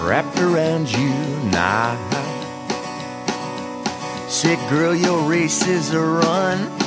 wrapped around you now. Said, girl, your race is a run.